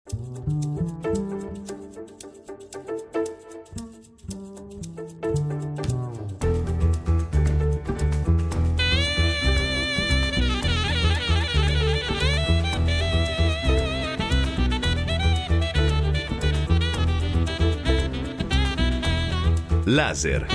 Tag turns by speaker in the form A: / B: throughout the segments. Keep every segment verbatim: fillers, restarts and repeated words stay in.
A: Laser.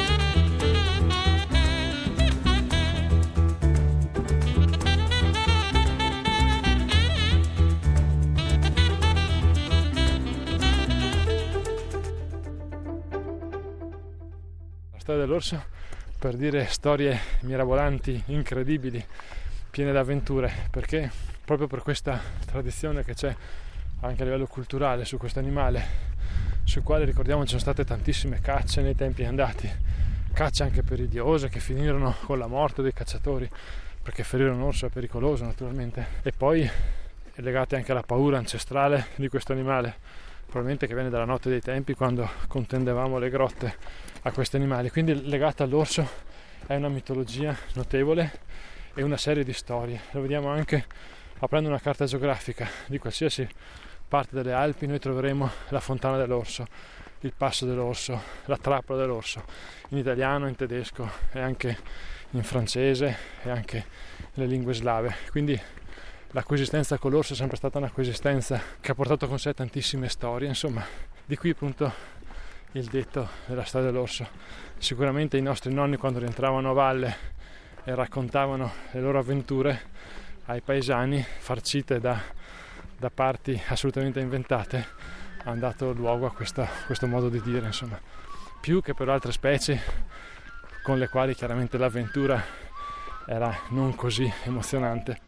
B: La storia dell'orso per dire storie mirabolanti, incredibili, piene d'avventure, perché proprio per questa tradizione che c'è anche a livello culturale su questo animale, sul quale ricordiamo ci sono state tantissime cacce nei tempi andati, cacce anche periodiose che finirono con la morte dei cacciatori, perché ferire un orso è pericoloso naturalmente, e poi è legate anche alla paura ancestrale di questo animale, probabilmente che viene dalla notte dei tempi, quando contendevamo le grotte a questi animali. Quindi legata all'orso è una mitologia notevole e una serie di storie. Lo vediamo anche aprendo una carta geografica di qualsiasi parte delle Alpi. Noi troveremo la fontana dell'orso, il passo dell'orso, la trappola dell'orso, in italiano, in tedesco e anche in francese e anche nelle lingue slave. Quindi la coesistenza con l'orso è sempre stata una coesistenza che ha portato con sé tantissime storie. Insomma, di qui appunto il detto della storia dell'orso. Sicuramente i nostri nonni, quando rientravano a valle e raccontavano le loro avventure ai paesani, farcite da da parti assolutamente inventate, hanno dato luogo a questa, questo modo di dire, insomma, più che per altre specie con le quali chiaramente l'avventura era non così emozionante.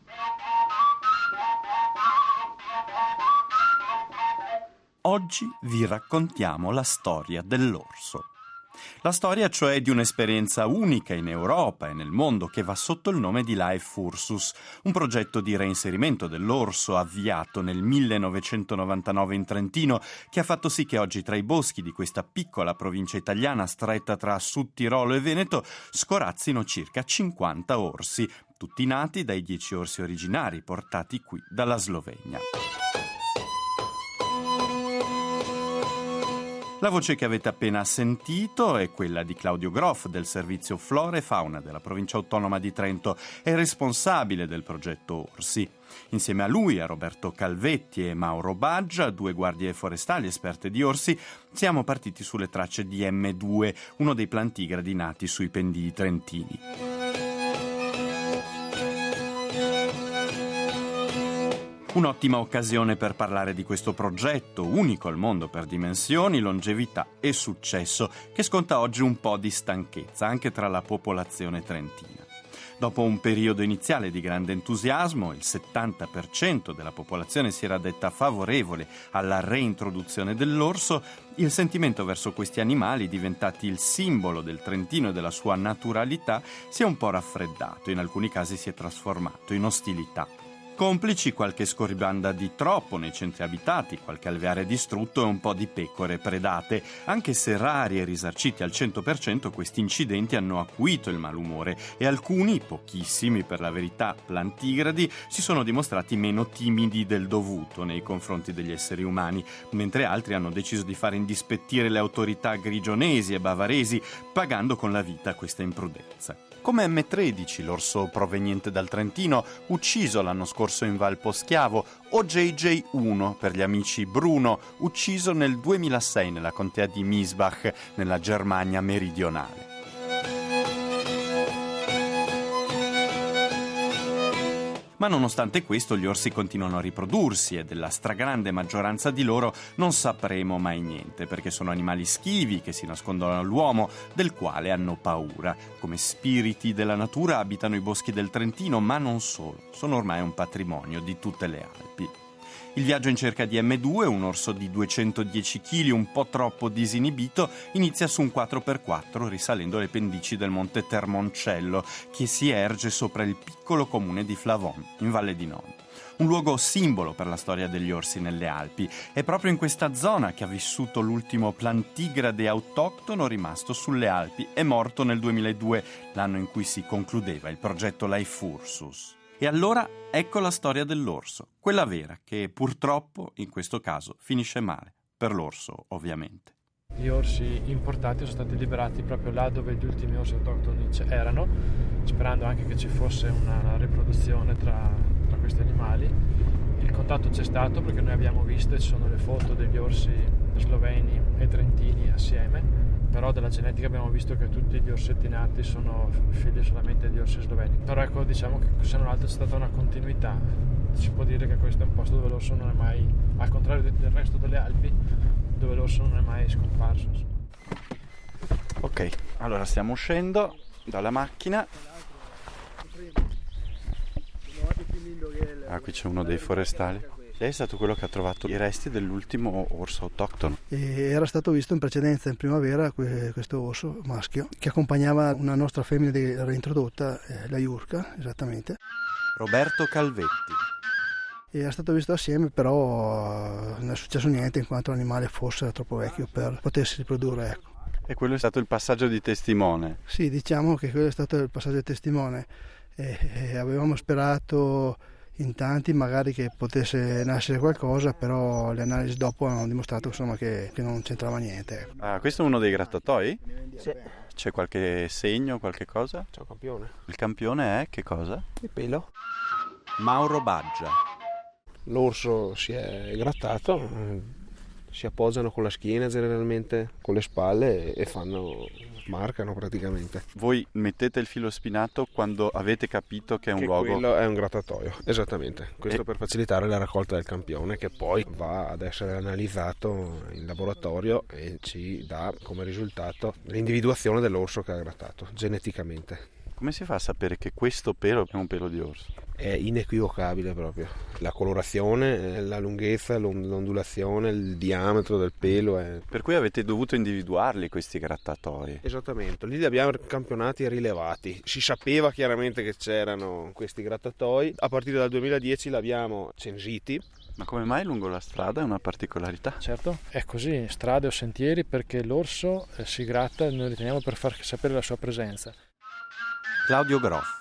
C: Oggi vi raccontiamo la storia dell'orso. La storia, cioè, di un'esperienza unica in Europa e nel mondo che va sotto il nome di Life Ursus, un progetto di reinserimento dell'orso avviato nel millenovecentonovantanove in Trentino, che ha fatto sì che oggi tra i boschi di questa piccola provincia italiana stretta tra Sud Tirolo e Veneto scorazzino circa cinquanta orsi, tutti nati dai dieci orsi originari portati qui dalla Slovenia. La voce che avete appena sentito è quella di Claudio Groff del servizio Flora e Fauna della provincia autonoma di Trento, è responsabile del progetto Orsi. Insieme a lui, a Roberto Calvetti e Mauro Baggia, due guardie forestali esperte di orsi, siamo partiti sulle tracce di emme due, uno dei plantigradi nati sui pendii trentini. Un'ottima occasione per parlare di questo progetto, unico al mondo per dimensioni, longevità e successo, che sconta oggi un po' di stanchezza anche tra la popolazione trentina. Dopo un periodo iniziale di grande entusiasmo, il settanta per cento della popolazione si era detta favorevole alla reintroduzione dell'orso, il sentimento verso questi animali, diventati il simbolo del Trentino e della sua naturalità, si è un po' raffreddato, in alcuni casi si è trasformato in ostilità. Complici qualche scorribanda di troppo nei centri abitati, qualche alveare distrutto e un po' di pecore predate. Anche se rari e risarciti al cento per cento, questi incidenti hanno acuito il malumore e alcuni, pochissimi per la verità, plantigradi, si sono dimostrati meno timidi del dovuto nei confronti degli esseri umani, mentre altri hanno deciso di fare indispettire le autorità grigionesi e bavaresi, pagando con la vita questa imprudenza. Come emme tredici, l'orso proveniente dal Trentino, ucciso l'anno scorso in Val Poschiavo, o J J uno per gli amici Bruno, ucciso nel duemilasei nella contea di Miesbach, nella Germania meridionale. Ma nonostante questo gli orsi continuano a riprodursi e della stragrande maggioranza di loro non sapremo mai niente, perché sono animali schivi che si nascondono all'uomo, del quale hanno paura. Come spiriti della natura abitano i boschi del Trentino, ma non solo, sono ormai un patrimonio di tutte le Alpi. Il viaggio in cerca di emme due, un orso di duecentodieci chili un po' troppo disinibito, inizia su un quattro per quattro risalendo le pendici del monte Termoncello, che si erge sopra il piccolo comune di Flavon, in Valle di Non. Un luogo simbolo per la storia degli orsi nelle Alpi. È proprio in questa zona che ha vissuto l'ultimo plantigrade autoctono rimasto sulle Alpi. È morto nel duemiladue, l'anno in cui si concludeva il progetto Life Ursus. E allora ecco la storia dell'orso, quella vera, che purtroppo in questo caso finisce male, per l'orso ovviamente.
B: Gli orsi importati sono stati liberati proprio là dove gli ultimi orsi autoctoni erano, sperando anche che ci fosse una riproduzione tra, tra questi animali. Il contatto c'è stato perché noi abbiamo visto e ci sono le foto degli orsi sloveni e trentini assieme, però della genetica abbiamo visto che tutti gli orsetti nati sono figli solamente di orsi sloveni. Però ecco, diciamo che se non altro c'è stata una continuità. Si può dire che questo è un posto dove l'orso non è mai, al contrario del resto delle Alpi, dove l'orso non è mai scomparso.
C: Ok, allora stiamo uscendo dalla macchina. Ah, qui c'è uno dei forestali. Lei è stato quello che ha trovato i resti dell'ultimo orso autoctono.
D: E era stato visto in precedenza, in primavera, questo orso maschio che accompagnava una nostra femmina reintrodotta, la Jurka, esattamente.
C: Roberto Calvetti.
D: E era stato visto assieme, però non è successo niente in quanto l'animale fosse troppo vecchio per potersi riprodurre, ecco.
C: E quello è stato il passaggio di testimone?
D: Sì, diciamo che quello è stato il passaggio di testimone. E, e avevamo sperato in tanti magari che potesse nascere qualcosa, però le analisi dopo hanno dimostrato insomma che, che non c'entrava niente.
C: Ah, questo è uno dei grattatoi?
E: Sì.
C: C'è qualche segno, qualche cosa?
E: C'è un campione.
C: Il campione è che cosa?
E: Il pelo.
C: Mauro Baggia.
E: L'orso si è grattato, si appoggiano con la schiena generalmente, con le spalle e fanno, marcano praticamente.
C: Voi mettete il filo spinato quando avete capito che è un
E: che
C: luogo...
E: quello è un grattatoio, esattamente. Questo
C: E...
E: per facilitare la raccolta del campione, che poi va ad essere analizzato in laboratorio e ci dà come risultato l'individuazione dell'orso che ha grattato geneticamente.
C: Come si fa a sapere che questo pelo è un pelo di orso?
E: È inequivocabile proprio. La colorazione, la lunghezza, l'ondulazione, il diametro del pelo. È...
C: Per cui avete dovuto individuarli questi grattatoi?
E: Esattamente, lì li abbiamo campionati e rilevati. Si sapeva chiaramente che c'erano questi grattatoi. A partire dal duemiladieci li abbiamo censiti.
C: Ma come mai lungo la strada è una particolarità?
B: Certo, è così, strade o sentieri, perché l'orso eh, si gratta e noi riteniamo per far sapere la sua presenza.
C: Claudio Groff.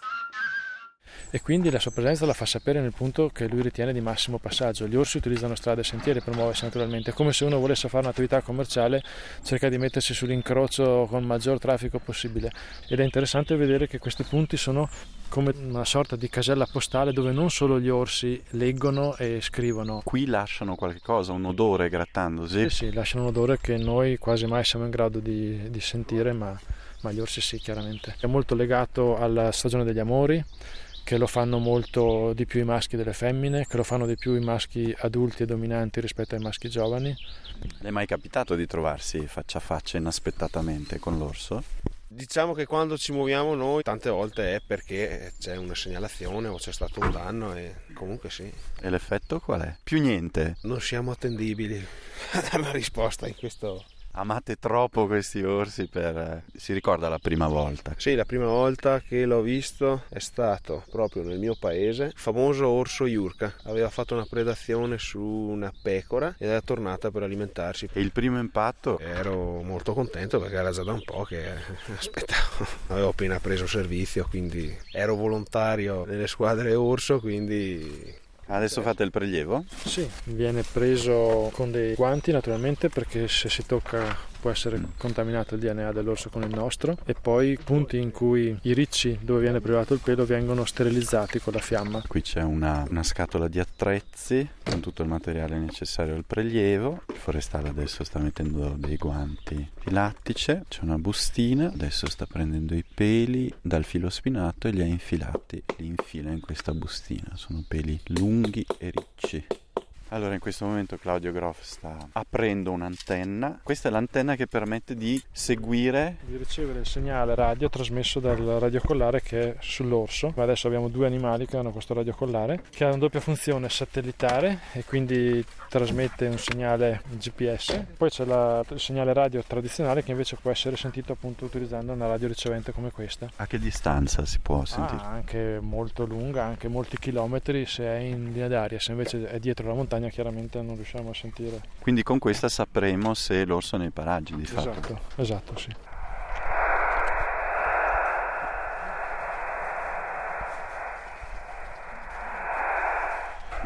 B: E quindi la sua presenza la fa sapere nel punto che lui ritiene di massimo passaggio. Gli orsi utilizzano strade e sentieri per muoversi naturalmente, come se uno volesse fare un'attività commerciale, cerca di mettersi sull'incrocio con il maggior traffico possibile. Ed è interessante vedere che questi punti sono come una sorta di casella postale dove non solo gli orsi leggono e scrivono.
C: Qui lasciano qualche cosa, un odore grattandosi?
B: Sì, sì, lasciano un odore che noi quasi mai siamo in grado di, di sentire, ma, ma gli orsi sì, chiaramente. È molto legato alla stagione degli amori, che lo fanno molto di più i maschi delle femmine, che lo fanno di più i maschi adulti e dominanti rispetto ai maschi giovani.
C: Le è mai capitato di trovarsi faccia a faccia inaspettatamente con l'orso?
E: Diciamo che quando ci muoviamo noi tante volte è perché c'è una segnalazione o c'è stato un danno e comunque sì.
C: E l'effetto qual è? Più niente.
E: Non siamo attendibili a dare una risposta in questo...
C: Amate troppo questi orsi per... Si ricorda la prima volta?
E: Sì, la prima volta che l'ho visto è stato proprio nel mio paese, il famoso orso Jurka. Aveva fatto una predazione su una pecora ed era tornata per alimentarsi.
C: E il primo impatto?
E: Ero molto contento perché era già da un po' che aspettavo. Avevo appena preso servizio, quindi ero volontario nelle squadre orso, quindi...
C: Adesso fate il prelievo?
B: Sì, viene preso con dei guanti naturalmente, perché se si tocca può essere contaminato il D N A dell'orso con il nostro, e poi i punti in cui i ricci dove viene privato il pelo vengono sterilizzati con la fiamma.
C: Qui c'è una, una scatola di attrezzi con tutto il materiale necessario al prelievo. Il forestale adesso sta mettendo dei guanti di lattice, c'è una bustina, adesso sta prendendo i peli dal filo spinato e li ha infilati, li infila in questa bustina, sono peli lunghi e ricci. Allora in questo momento Claudio Groff sta aprendo un'antenna. Questa è l'antenna che permette di seguire,
B: di ricevere il segnale radio trasmesso dal radiocollare che è sull'orso. Adesso abbiamo due animali che hanno questo radiocollare che ha una doppia funzione satellitare e quindi trasmette un segnale G P S. Poi c'è la, il segnale radio tradizionale che invece può essere sentito appunto utilizzando una radio ricevente come questa.
C: A che distanza si può sentire?
B: Ah, anche molto lunga, anche molti chilometri se è in linea d'aria. Se invece è dietro la montagna chiaramente non riusciamo a sentire.
C: Quindi con questa sapremo se l'orso è nei paraggi di fatto.
B: Esatto, esatto, sì.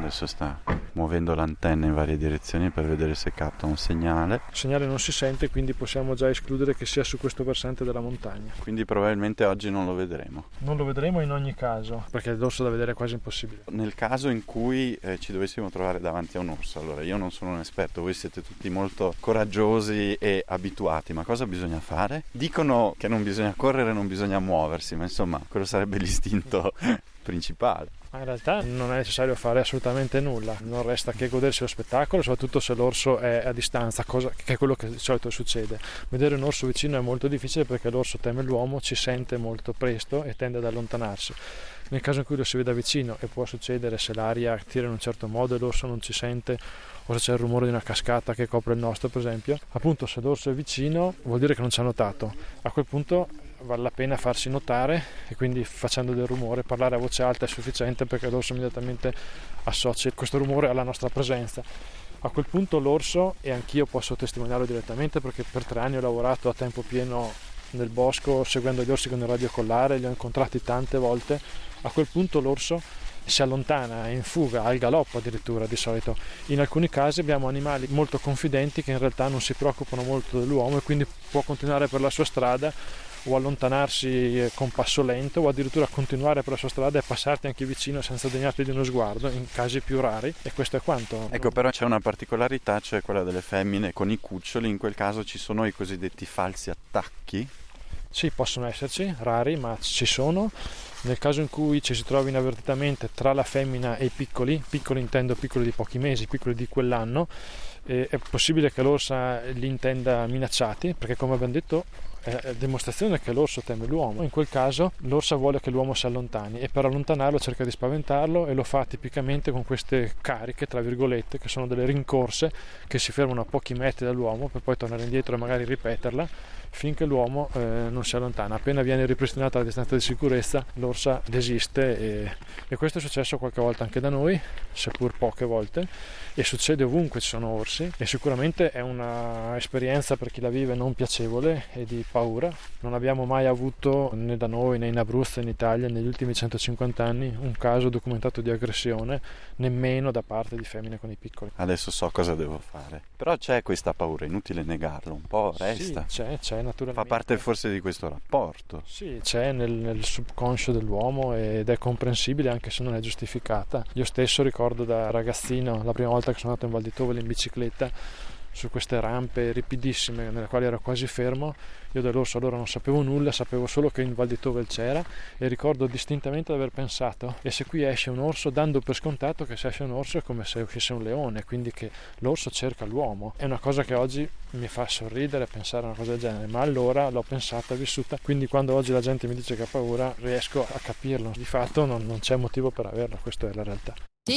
C: Adesso sta muovendo l'antenna in varie direzioni per vedere se capta un segnale.
B: Il segnale non si sente, quindi possiamo già escludere che sia su questo versante della montagna.
C: Quindi probabilmente oggi non lo vedremo.
B: Non lo vedremo in ogni caso, perché l'orso da vedere è quasi impossibile.
C: Nel caso in cui eh, ci dovessimo trovare davanti a un orso, allora io non sono un esperto, voi siete tutti molto coraggiosi e abituati, ma cosa bisogna fare? Dicono che non bisogna correre, non bisogna muoversi, ma insomma quello sarebbe l'istinto principale.
B: Ma in realtà non è necessario fare assolutamente nulla, non resta che godersi lo spettacolo, soprattutto se l'orso è a distanza, cosa che è quello che di solito succede. Vedere un orso vicino è molto difficile perché l'orso teme l'uomo, ci sente molto presto e tende ad allontanarsi. Nel caso in cui lo si veda vicino, e può succedere se l'aria tira in un certo modo e l'orso non ci sente, o se c'è il rumore di una cascata che copre il nostro, per esempio, appunto se l'orso è vicino vuol dire che non ci ha notato. A quel punto vale la pena farsi notare e quindi facendo del rumore, parlare a voce alta è sufficiente perché l'orso immediatamente associa questo rumore alla nostra presenza. A quel punto l'orso, e anch'io posso testimoniarlo direttamente perché per tre anni ho lavorato a tempo pieno nel bosco seguendo gli orsi con il radiocollare, li ho incontrati tante volte, a quel punto l'orso si allontana, è in fuga, al galoppo addirittura di solito. In alcuni casi abbiamo animali molto confidenti che in realtà non si preoccupano molto dell'uomo e quindi può continuare per la sua strada o allontanarsi con passo lento o addirittura continuare per la sua strada e passarti anche vicino senza degnarti di uno sguardo in casi più rari, e questo è quanto.
C: Ecco, però c'è una particolarità, cioè quella delle femmine con i cuccioli. In quel caso ci sono i cosiddetti falsi attacchi.
B: Sì, possono esserci, rari, ma ci sono. Nel caso in cui ci si trovi inavvertitamente tra la femmina e i piccoli, piccoli intendo piccoli di pochi mesi, piccoli di quell'anno, eh, è possibile che l'orsa li intenda minacciati, perché come abbiamo detto è dimostrazione che l'orso teme l'uomo. In quel caso l'orsa vuole che l'uomo si allontani e per allontanarlo cerca di spaventarlo e lo fa tipicamente con queste cariche, tra virgolette, che sono delle rincorse che si fermano a pochi metri dall'uomo per poi tornare indietro e magari ripeterla finché l'uomo eh, non si allontana. Appena viene ripristinata la distanza di sicurezza l'orsa desiste e, e questo è successo qualche volta anche da noi, seppur poche volte, e succede ovunque ci sono orsi e sicuramente è una esperienza per chi la vive non piacevole e di paura. Non abbiamo mai avuto né da noi né in Abruzzo né in Italia negli ultimi centocinquanta anni un caso documentato di aggressione, nemmeno da parte di femmine con i piccoli.
C: Adesso so cosa devo fare, però c'è questa paura, inutile negarlo, un po' resta.
B: Sì, c'è, c'è naturalmente.
C: Fa parte forse di questo rapporto.
B: Sì, c'è nel, nel subconscio dell'uomo ed è comprensibile anche se non è giustificata. Io stesso ricordo da ragazzino la prima volta che sono andato in Val di Tovel in bicicletta su queste rampe ripidissime nelle quali ero quasi fermo. Io dell'orso allora non sapevo nulla, sapevo solo che in Val di Tovel c'era e ricordo distintamente di aver pensato: e se qui esce un orso, dando per scontato che se esce un orso è come se uscisse un leone, quindi che l'orso cerca l'uomo. È una cosa che oggi mi fa sorridere pensare a una cosa del genere, ma allora l'ho pensata, vissuta, quindi quando oggi la gente mi dice che ha paura riesco a capirlo. Di fatto non, non c'è motivo per averla, questa è la realtà.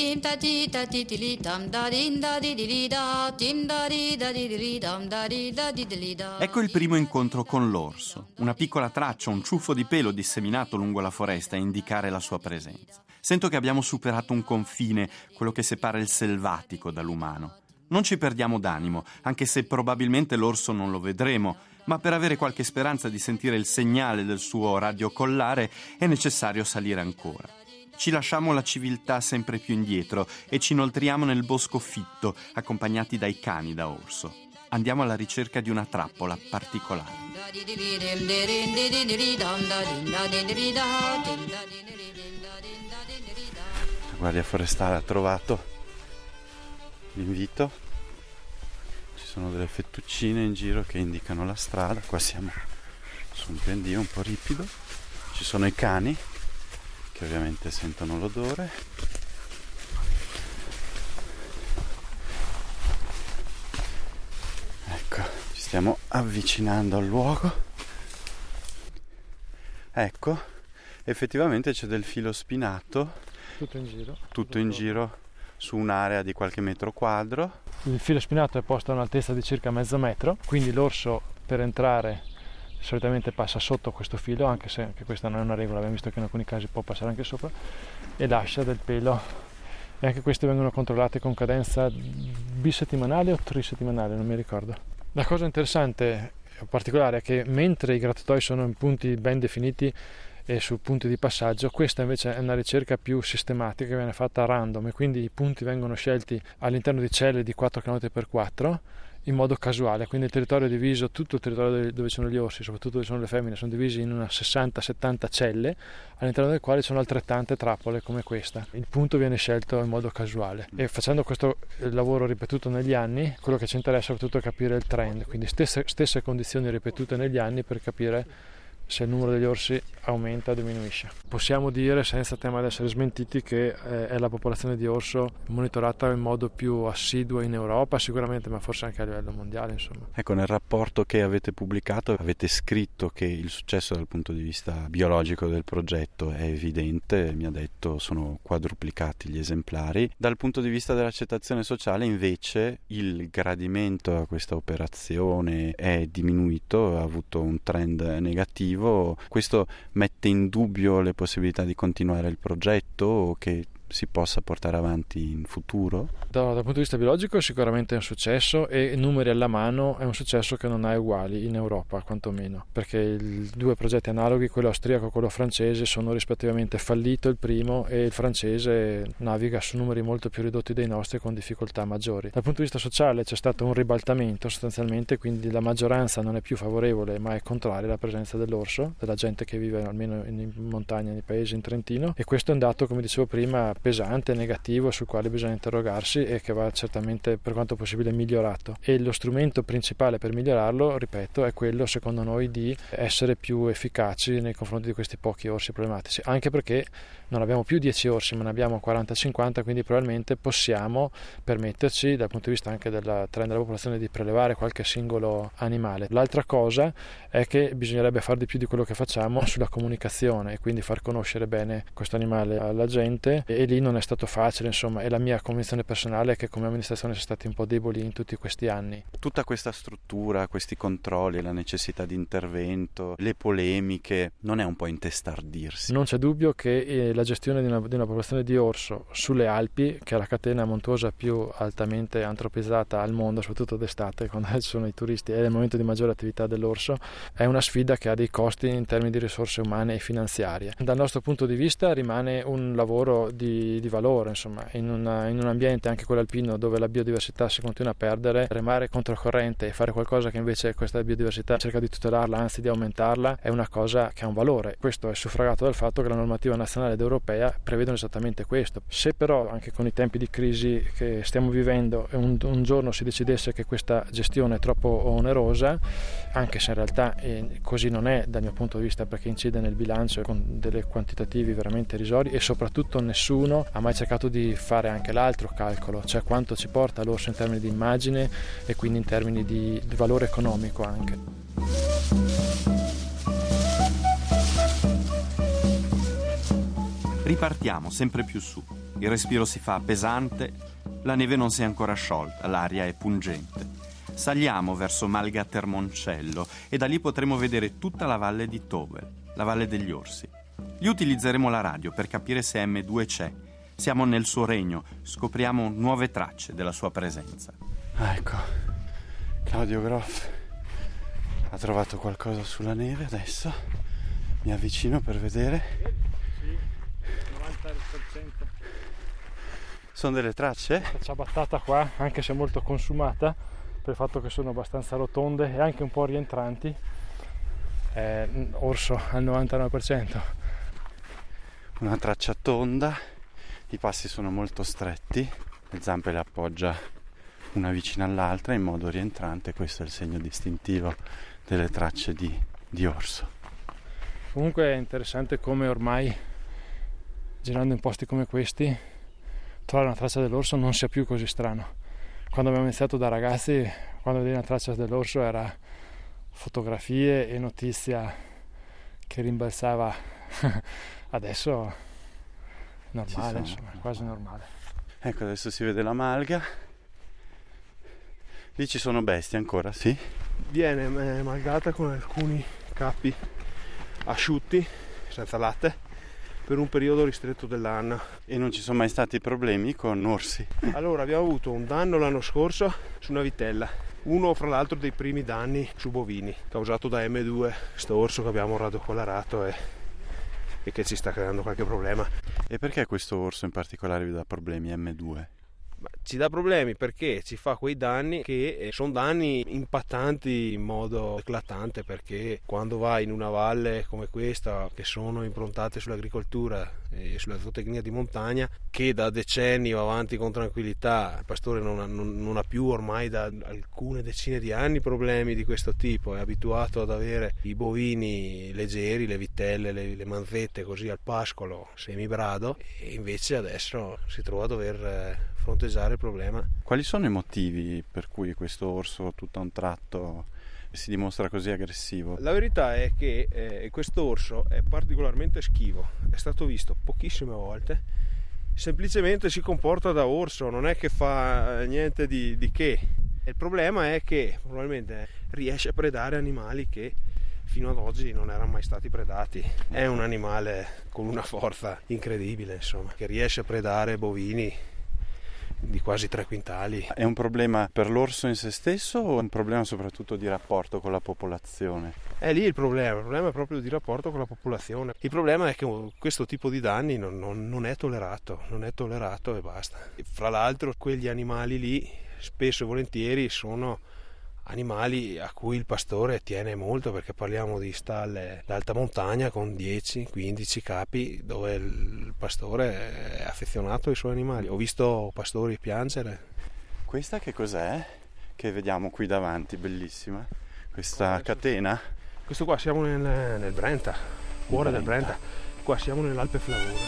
C: Ecco il primo incontro con l'orso, una piccola traccia, un ciuffo di pelo disseminato lungo la foresta a indicare la sua presenza. Sento che abbiamo superato un confine, quello che separa il selvatico dall'umano. Non ci perdiamo d'animo, anche se probabilmente l'orso non lo vedremo, ma per avere qualche speranza di sentire il segnale del suo radiocollare è necessario salire ancora. Ci lasciamo la civiltà sempre più indietro e ci inoltriamo nel bosco fitto, accompagnati dai cani da orso. Andiamo alla ricerca di una trappola particolare. La Guardia Forestale ha trovato l'invito. Ci sono delle fettuccine in giro che indicano la strada. Qua siamo su un pendio un po' ripido. Ci sono i cani che ovviamente sentono l'odore. Ecco, ci stiamo avvicinando al luogo. Ecco, effettivamente c'è del filo spinato.
B: Tutto in giro.
C: Tutto in giro su un'area di qualche metro quadro.
B: Il filo spinato è posto a un'altezza di circa mezzo metro, quindi l'orso per entrare solitamente passa sotto questo filo, anche se anche questa non è una regola, abbiamo visto che in alcuni casi può passare anche sopra, e lascia del pelo, e anche queste vengono controllate con cadenza bisettimanale o trisettimanale, non mi ricordo. La cosa interessante o particolare è che mentre i grattatoi sono in punti ben definiti e su punti di passaggio. Questa invece è una ricerca più sistematica che viene fatta a random, e quindi i punti vengono scelti all'interno di celle di quattro chilometri per quattro in modo casuale, quindi il territorio è diviso, tutto il territorio dove sono gli orsi, soprattutto dove sono le femmine, sono divisi in una sessanta settanta celle, all'interno delle quali sono altrettante trappole come questa. Il punto viene scelto in modo casuale, e facendo questo lavoro ripetuto negli anni, quello che ci interessa soprattutto è capire il trend, quindi stesse, stesse condizioni ripetute negli anni per capire se il numero degli orsi aumenta o diminuisce. Possiamo dire, senza tema di essere smentiti, che eh, è la popolazione di orso monitorata in modo più assiduo in Europa sicuramente, ma forse anche a livello mondiale, insomma.
C: Ecco, nel rapporto che avete pubblicato avete scritto che il successo dal punto di vista biologico del progetto è evidente, mi ha detto sono quadruplicati gli esemplari. Dal punto di vista dell'accettazione sociale invece il gradimento a questa operazione è diminuito, ha avuto un trend negativo. Questo mette in dubbio le possibilità di continuare il progetto o che si possa portare avanti in futuro?
B: Da, dal punto di vista biologico sicuramente è un successo, e numeri alla mano è un successo che non ha uguali in Europa quantomeno, perché i due progetti analoghi, quello austriaco e quello francese, sono rispettivamente fallito il primo, e il francese naviga su numeri molto più ridotti dei nostri con difficoltà maggiori. Dal punto di vista sociale c'è stato un ribaltamento sostanzialmente, quindi la maggioranza non è più favorevole ma è contraria alla presenza dell'orso, della gente che vive almeno in montagna, nei paesi in Trentino, e questo è un dato, come dicevo prima, pesante, negativo, sul quale bisogna interrogarsi e che va certamente per quanto possibile migliorato. E lo strumento principale per migliorarlo, ripeto, è quello secondo noi di essere più efficaci nei confronti di questi pochi orsi problematici, anche perché non abbiamo più dieci orsi ma ne abbiamo quaranta cinquanta, quindi probabilmente possiamo permetterci dal punto di vista anche del trend della popolazione di prelevare qualche singolo animale. L'altra cosa è che bisognerebbe fare di più di quello che facciamo sulla comunicazione, e quindi far conoscere bene questo animale alla gente, e lì non è stato facile, insomma, e la mia convinzione personale è che come amministrazione siamo stati un po' deboli in tutti questi anni.
C: Tutta questa struttura, questi controlli, la necessità di intervento, le polemiche, non è un po' intestardirsi?
B: Non c'è dubbio che eh, la gestione di una, di una popolazione di orso sulle Alpi, che è la catena montuosa più altamente antropizzata al mondo, soprattutto d'estate quando ci sono i turisti, è il momento di maggiore attività dell'orso, è una sfida che ha dei costi in termini di risorse umane e finanziarie. Dal nostro punto di vista rimane un lavoro di, di valore, insomma, in, una, in un ambiente, anche quello alpino, dove la biodiversità si continua a perdere, remare controcorrente e fare qualcosa che invece questa biodiversità cerca di tutelarla, anzi di aumentarla, è una cosa che ha un valore. Questo è suffragato dal fatto che la normativa nazionale ed europea prevedono esattamente questo. Se però anche con i tempi di crisi che stiamo vivendo un, un giorno si decidesse che questa gestione è troppo onerosa, anche se in realtà eh, così non è dal mio punto di vista, perché incide nel bilancio con delle quantitativi veramente irrisori, e soprattutto nessuno ha mai cercato di fare anche l'altro calcolo, cioè quanto ci porta l'orso in termini di immagine e quindi in termini di, di valore economico anche.
C: Ripartiamo sempre più su. Il respiro si fa pesante, la neve non si è ancora sciolta, l'aria è pungente. Saliamo verso Malga Termoncello e da lì potremo vedere tutta la valle di Tobel, la valle degli orsi. Lì utilizzeremo la radio per capire se emme due c'è. Siamo nel suo regno, scopriamo nuove tracce della sua presenza.
F: Ah, ecco, Claudio Groff ha trovato qualcosa sulla neve adesso. Mi avvicino per vedere.
B: Sì, novanta per cento.
F: Sono delle tracce?
B: La ciabattata qua, anche se molto consumata, per il fatto che sono abbastanza rotonde e anche un po' rientranti, è orso al novantanove per cento.
F: Una traccia tonda, i passi sono molto stretti, le zampe le appoggia una vicina all'altra in modo rientrante. Questo è il segno distintivo delle tracce di, di orso.
B: Comunque è interessante come ormai, girando in posti come questi, trovare una traccia dell'orso non sia più così strano. Quando abbiamo iniziato da ragazzi, quando vedevi una traccia dell'orso era fotografie e notizia che rimbalzava. Adesso è normale, insomma, è quasi normale.
F: Ecco, adesso si vede la malga. Lì ci sono bestie ancora, sì?
E: Viene malgata con alcuni cappi asciutti, senza latte, per un periodo ristretto dell'anno.
F: E non ci sono mai stati problemi con orsi?
E: Allora, abbiamo avuto un danno l'anno scorso su una vitella, uno fra l'altro dei primi danni su bovini, causato da emme due, sto orso che abbiamo radocolato e e che ci sta creando qualche problema.
F: E perché questo orso in particolare vi dà problemi, emme due?
E: Ma ci dà problemi perché ci fa quei danni che sono danni impattanti in modo eclatante, perché quando vai in una valle come questa, che sono improntate sull'agricoltura e sulla zootecnia di montagna, che da decenni va avanti con tranquillità, il pastore non ha, non, non ha più ormai da alcune decine di anni problemi di questo tipo, è abituato ad avere i bovini leggeri, le vitelle, le, le manzette così al pascolo semibrado, e invece adesso si trova a dover fronteggiare il problema.
F: Quali sono i motivi per cui questo orso tutto a un tratto si dimostra così aggressivo?
E: La verità è che eh, questo orso è particolarmente schivo, è stato visto pochissime volte, semplicemente si comporta da orso, non è che fa niente di, di che. Il problema è che probabilmente riesce a predare animali che fino ad oggi non erano mai stati predati. È un animale con una forza incredibile, insomma, che riesce a predare bovini di quasi tre quintali.
F: È un problema per l'orso in se stesso o è un problema soprattutto di rapporto con la popolazione?
E: È lì il problema, il problema è proprio di rapporto con la popolazione. Il problema è che questo tipo di danni non, non, non è tollerato, non è tollerato e basta. E fra l'altro quegli animali lì spesso e volentieri sono animali a cui il pastore tiene molto, perché parliamo di stalle d'alta montagna con dieci quindici capi dove il pastore è affezionato ai suoi animali. Ho visto pastori piangere.
F: Questa che cos'è? Che vediamo qui davanti, bellissima. Questa catena?
E: Questo qua siamo nel, nel Brenta, cuore del Brenta. Qua siamo nell'Alpe Flavosa.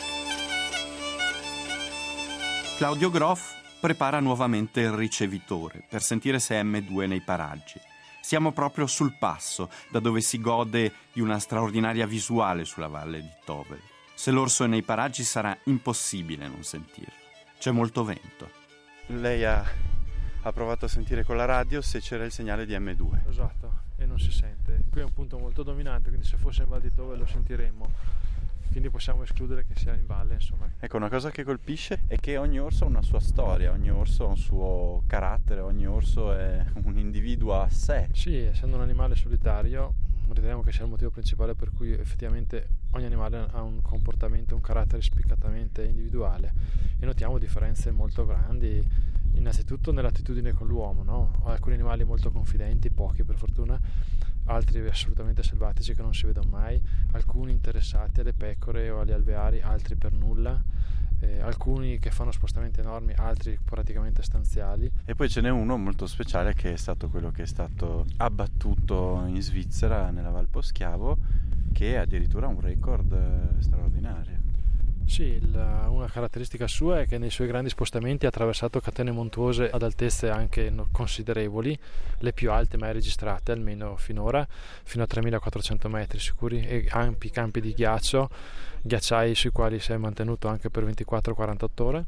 C: Claudio Groff prepara nuovamente il ricevitore per sentire se è emme due nei paraggi. Siamo proprio sul passo, da dove si gode di una straordinaria visuale sulla valle di Tovel. Se l'orso è nei paraggi sarà impossibile non sentirlo. C'è molto vento.
F: Lei ha, ha provato a sentire con la radio se c'era il segnale di emme due.
B: Esatto, e non si sente. Qui è un punto molto dominante, quindi se fosse in Val di Tovel lo sentiremmo. Quindi possiamo escludere che sia in valle, insomma.
F: Ecco, una cosa che colpisce è che ogni orso ha una sua storia, ogni orso ha un suo carattere, ogni orso è un individuo a sé.
B: Sì, essendo un animale solitario, riteniamo che sia il motivo principale per cui effettivamente ogni animale ha un comportamento, un carattere spiccatamente individuale, e notiamo differenze molto grandi, innanzitutto nell'attitudine con l'uomo, no? Alcuni animali molto confidenti, pochi per fortuna, altri assolutamente selvatici che non si vedono mai, alcuni interessati alle pecore o agli alveari, altri per nulla, eh, alcuni che fanno spostamenti enormi, altri praticamente stanziali.
F: E poi ce n'è uno molto speciale che è stato quello che è stato abbattuto in Svizzera nella Val Poschiavo, che ha addirittura un record straordinario.
B: Sì, il, una caratteristica sua è che nei suoi grandi spostamenti ha attraversato catene montuose ad altezze anche considerevoli, le più alte mai registrate almeno finora, fino a tremilaquattrocento metri sicuri, e ampi campi di ghiaccio, ghiacciai sui quali si è mantenuto anche per ventiquattro quarantotto ore,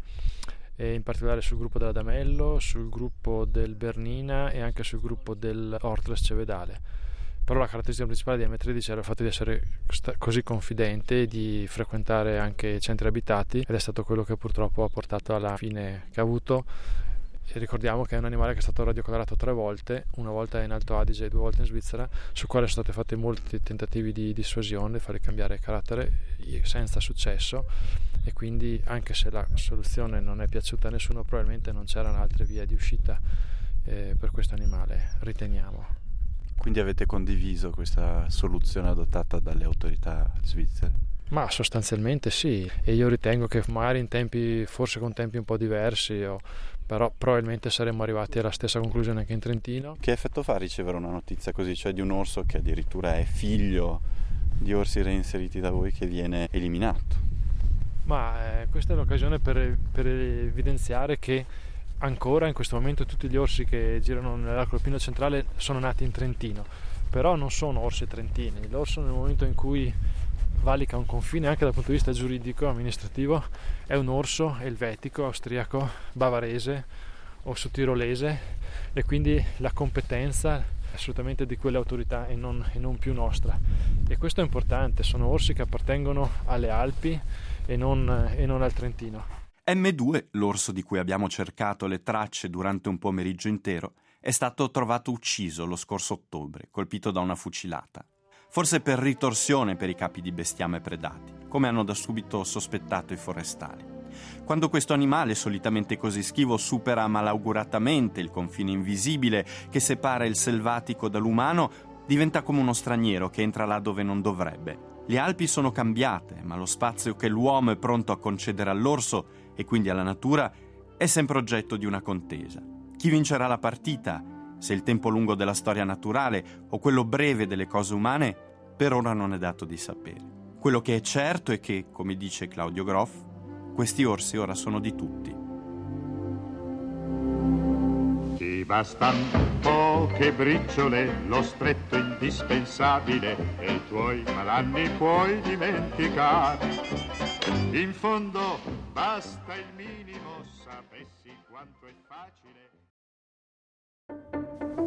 B: e in particolare sul gruppo dell'Adamello, sul gruppo del Bernina e anche sul gruppo dell'Ortles Cevedale. Però la caratteristica principale di emme tredici era il fatto di essere così confidente e di frequentare anche centri abitati, ed è stato quello che purtroppo ha portato alla fine che ha avuto. E ricordiamo che è un animale che è stato radiocolorato tre volte, una volta in Alto Adige e due volte in Svizzera, su quale sono stati fatti molti tentativi di dissuasione, farli cambiare carattere, senza successo, e quindi anche se la soluzione non è piaciuta a nessuno, probabilmente non c'erano altre vie di uscita eh, per questo animale, riteniamo.
F: Quindi avete condiviso questa soluzione adottata dalle autorità svizzere?
B: Ma sostanzialmente sì, e io ritengo che magari in tempi, forse con tempi un po' diversi, o, però probabilmente saremmo arrivati alla stessa conclusione anche in Trentino.
F: Che effetto fa ricevere una notizia così, cioè di un orso che addirittura è figlio di orsi reinseriti da voi che viene eliminato?
B: Ma eh, questa è l'occasione per, per evidenziare che ancora in questo momento tutti gli orsi che girano nell'arco alpino centrale sono nati in Trentino, però non sono orsi trentini. L'orso, nel momento in cui valica un confine anche dal punto di vista giuridico, amministrativo, è un orso elvetico, austriaco, bavarese o sudtirolese, e quindi la competenza è assolutamente di quelle autorità e non, e non più nostra, e questo è importante. Sono orsi che appartengono alle Alpi e non, e non al Trentino.
C: emme due, l'orso di cui abbiamo cercato le tracce durante un pomeriggio intero, è stato trovato ucciso lo scorso ottobre, colpito da una fucilata. forse per ritorsione per i capi di bestiame predati, come hanno da subito sospettato i forestali. Quando questo animale, solitamente così schivo, supera malauguratamente il confine invisibile che separa il selvatico dall'umano, diventa come uno straniero che entra là dove non dovrebbe. Le Alpi sono cambiate, ma lo spazio che l'uomo è pronto a concedere all'orso e quindi alla natura è sempre oggetto di una contesa. Chi vincerà la partita, se il tempo lungo della storia naturale o quello breve delle cose umane, per ora non è dato di sapere. Quello che è certo è che, come dice Claudio Groff, questi orsi ora sono di tutti.
G: Ti bastan poche briciole, lo stretto indispensabile, e i tuoi malanni puoi dimenticare. In fondo basta il minimo, sapessi quanto è facile.